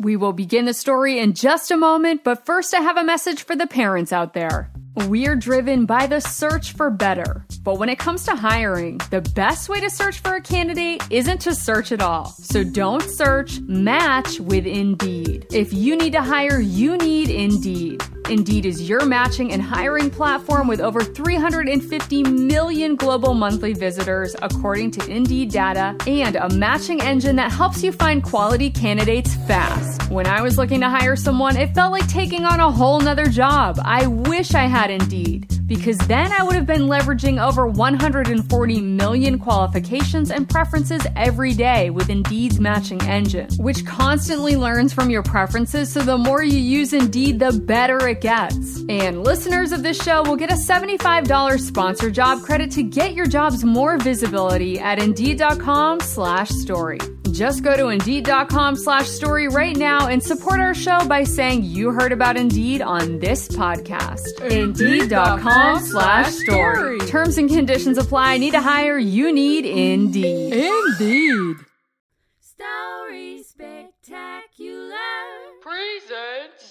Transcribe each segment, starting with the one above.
We will begin the story in just a moment, but first I have a message for the parents out there. We're driven by the search for better. But when it comes to hiring, the best way to search for a candidate isn't to search at all. So don't search, match with Indeed. If you need to hire, you need Indeed. Indeed is your matching and hiring platform with over 350 million global monthly visitors, according to Indeed data, and a matching engine that helps you find quality candidates fast. When I was looking to hire someone, it felt like taking on a whole nother job. I wish I had Indeed, because then I would have been leveraging over 140 million qualifications and preferences every day with Indeed's matching engine, which constantly learns from your preferences, so the more you use Indeed, the better it gets. And listeners of this show will get a $75 sponsor job credit to get your jobs more visibility at Indeed.com/story. Just go to Indeed.com/story right now and support our show by saying you heard about Indeed on this podcast. Indeed.com/story. Terms and conditions apply. Need to hire? You need Indeed. Indeed. Story Spectacular Presents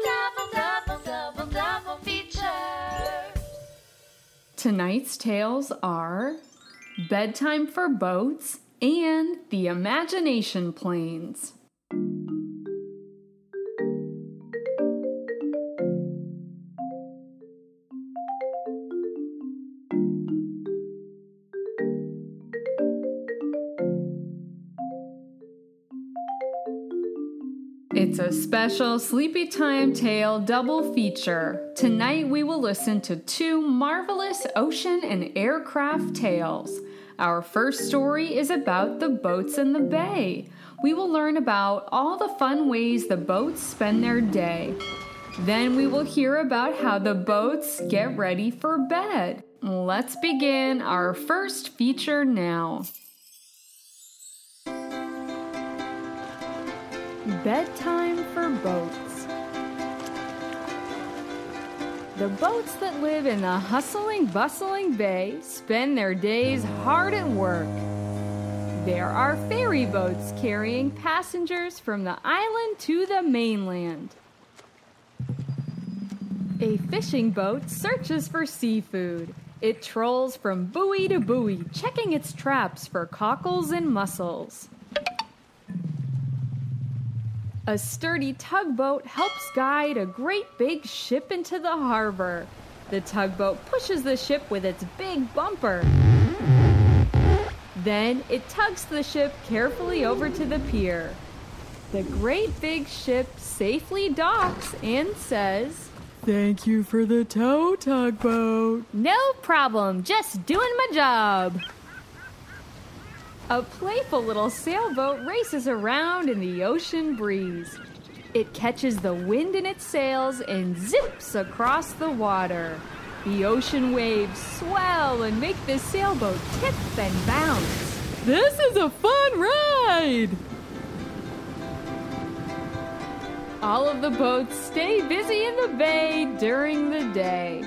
double feature. Tonight's tales are Bedtime for Boats and The Imagination Planes. It's a special Sleepy Time Tale double feature. Tonight we will listen to two marvelous ocean and aircraft tales. Our first story is about the boats in the bay. We will learn about all the fun ways the boats spend their day. Then we will hear about how the boats get ready for bed. Let's begin our first feature now. Bedtime for Boats. The boats that live in the hustling, bustling bay spend their days hard at work. There are ferry boats carrying passengers from the island to the mainland. A fishing boat searches for seafood. It trolls from buoy to buoy, checking its traps for cockles and mussels. A sturdy tugboat helps guide a great big ship into the harbor. The tugboat pushes the ship with its big bumper. Then it tugs the ship carefully over to the pier. The great big ship safely docks and says, Thank you for the tow, tugboat. "No problem, just doing my job." A playful little sailboat races around in the ocean breeze. It catches the wind in its sails and zips across the water. The ocean waves swell and make the sailboat tip and bounce. This is a fun ride! All of the boats stay busy in the bay during the day.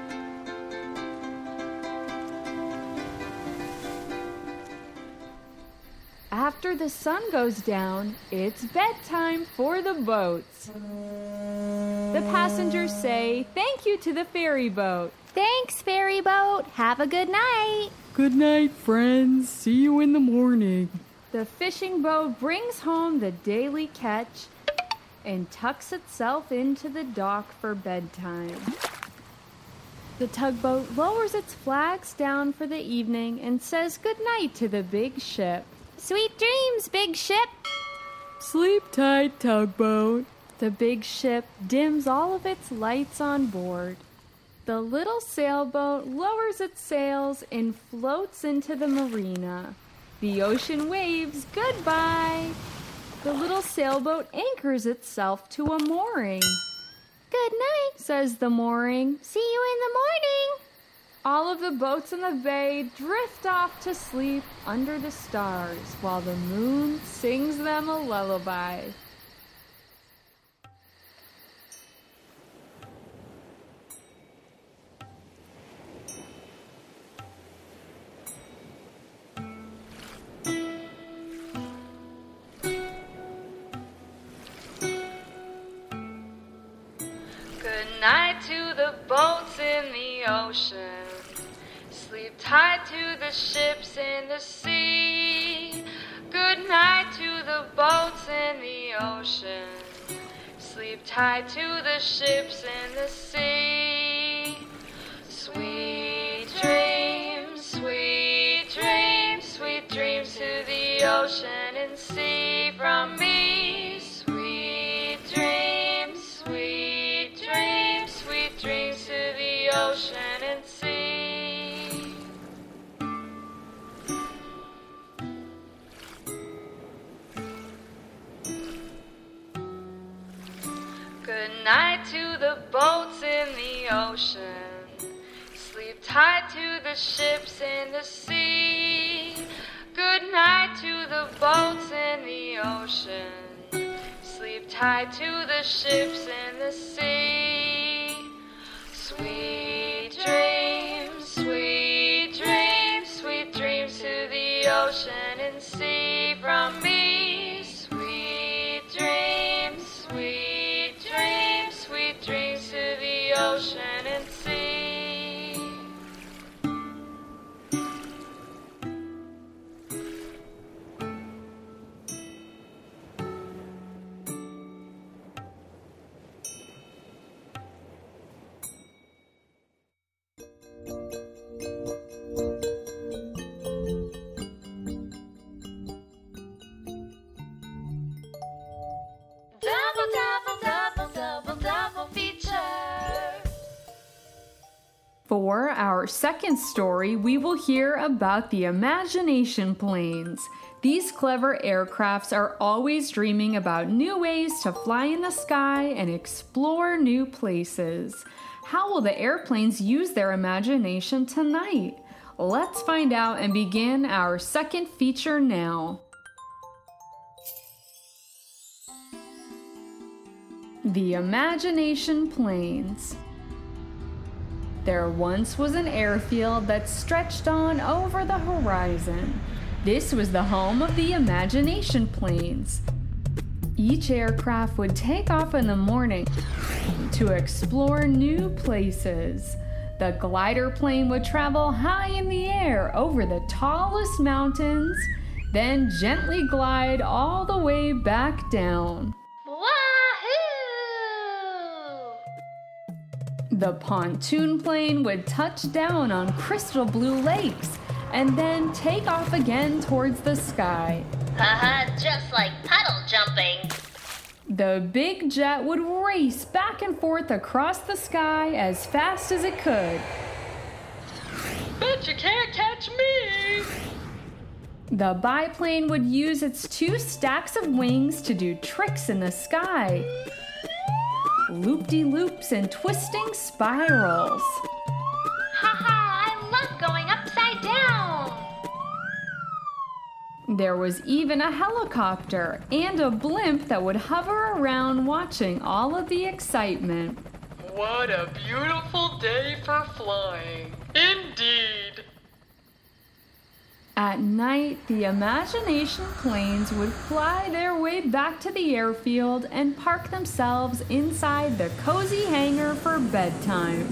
After the sun goes down, it's bedtime for the boats. The passengers say thank you to the ferry boat. Thanks, ferry boat. Have a good night. Good night, friends. See you in the morning. The fishing boat brings home the daily catch and tucks itself into the dock for bedtime. The tugboat lowers its flags down for the evening and says goodnight to the big ship. Sweet dreams, big ship. Sleep tight, tugboat. The big ship dims all of its lights on board. The little sailboat lowers its sails and floats into the marina. The ocean waves goodbye. The little sailboat anchors itself to a mooring. Good night, says the mooring. See you in the morning. All of the boats in the bay drift off to sleep under the stars while the moon sings them a lullaby. ocean. Sleep tight to the ships in the sea. Good night to the boats in the ocean. Sleep tight to the ships in the sea. Sweet dreams, sweet dreams, sweet dreams to the ocean and sea from me. Sweet dreams, sweet dreams, sweet dreams to the ocean and sea. Good night to the boats in the ocean. Sleep tight to the ships in the sea. Good night to the boats in the ocean. Sleep tight to the ships in the sea. Sweet dreams, sweet dreams, sweet dreams to the ocean and sea from me. Sweet dreams, sweet dreams, sweet dreams to the ocean and sea. Double feature. For our second story, we will hear about the imagination planes. These clever aircrafts are always dreaming about new ways to fly in the sky and explore new places. How will the airplanes use their imagination tonight? Let's find out and begin our second feature now. The imagination planes. There once was an airfield that stretched on over the horizon. This was the home of the imagination planes. Each aircraft would take off in the morning to explore new places. The glider plane would travel high in the air over the tallest mountains, then gently glide all the way back down. The pontoon plane would touch down on crystal blue lakes and then take off again towards the sky. Haha, just like puddle jumping. The big jet would race back and forth across the sky as fast as it could. But you can't catch me! The biplane would use its 2 stacks of wings to do tricks in the sky. Loop-de-loops and twisting spirals. Haha, I love going upside down. There was even a helicopter and a blimp that would hover around watching all of the excitement. What a beautiful day for flying. Indeed. At night, the imagination planes would fly their way back to the airfield and park themselves inside the cozy hangar for bedtime.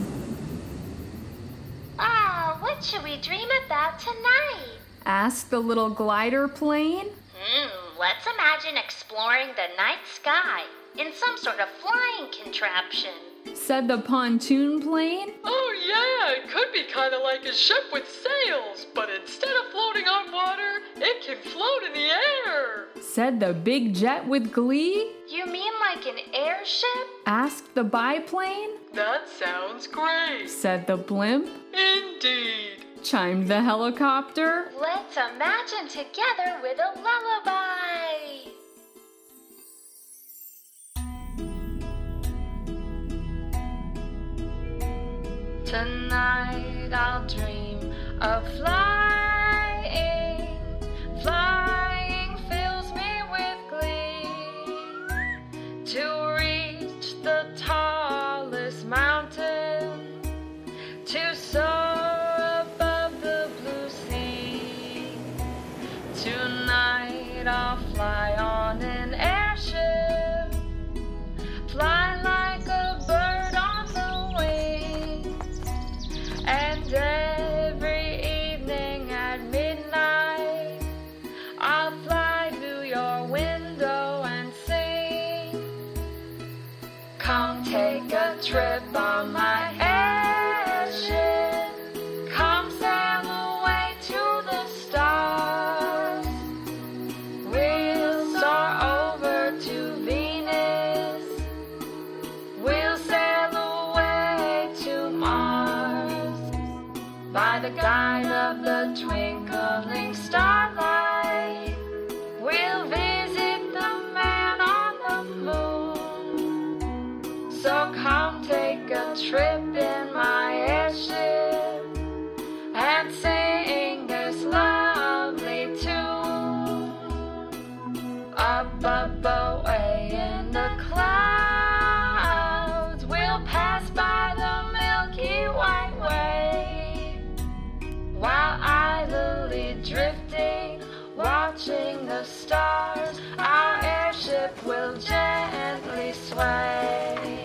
What should we dream about tonight? Asked the little glider plane. Let's imagine exploring the night sky in some sort of flying contraption. Said the pontoon plane. Oh yeah, it could be kind of like a ship with sails, but instead of floating on water, it can float in the air. Said the big jet with glee. You mean like an airship? Asked the biplane. That sounds great. Said the blimp. Indeed. Chimed the helicopter. Let's imagine together with a lullaby. Tonight I'll dream of flying. Flying fills me with glee. To reach the tallest mountain. To soar above the blue sea. Tonight I'll fly on an airship. Fly like a bird on the wing. Come take a trip on my airship. Come sail away to the stars. We'll soar over to Venus. We'll sail away to Mars. By the guide of the twinkling starlight, we'll visit the man on the moon. So come take a trip in my airship and sing this lovely tune. Up, up, away in the clouds, we'll pass by the Milky White Way, while idly drifting, watching the stars, our airship will gently sway.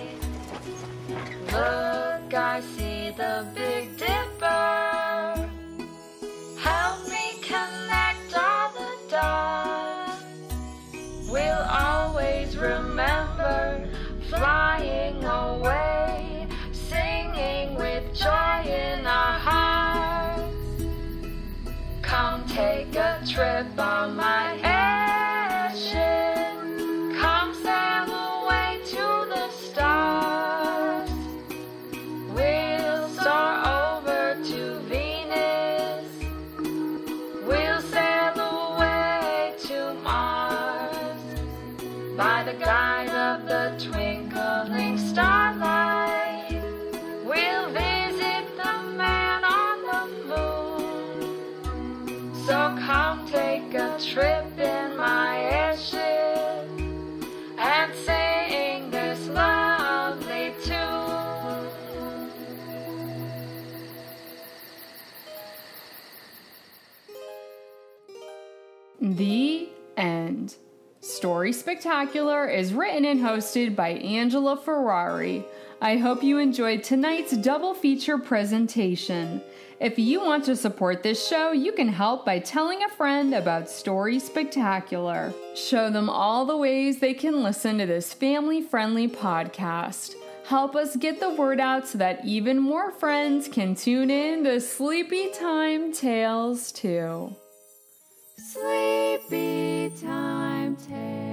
Look, I see the Big Dipper. Help me connect all the dots. We'll always remember flying away, singing with joy in our hearts. Come take a trip on my airship. Come sail away to the stars. We'll soar over to Venus. We'll sail away to Mars. By the guide of the twinkling starlight, we'll visit the man on the moon. So come take a trip in my airship and sing this lovely tune. The end. Story Spectacular is written and hosted by Angela Ferrari. I hope you enjoyed tonight's double feature presentation. If you want to support this show, you can help by telling a friend about Story Spectacular. Show them all the ways they can listen to this family-friendly podcast. Help us get the word out so that even more friends can tune in to Sleepy Time Tales too. Sleepy Time Tales.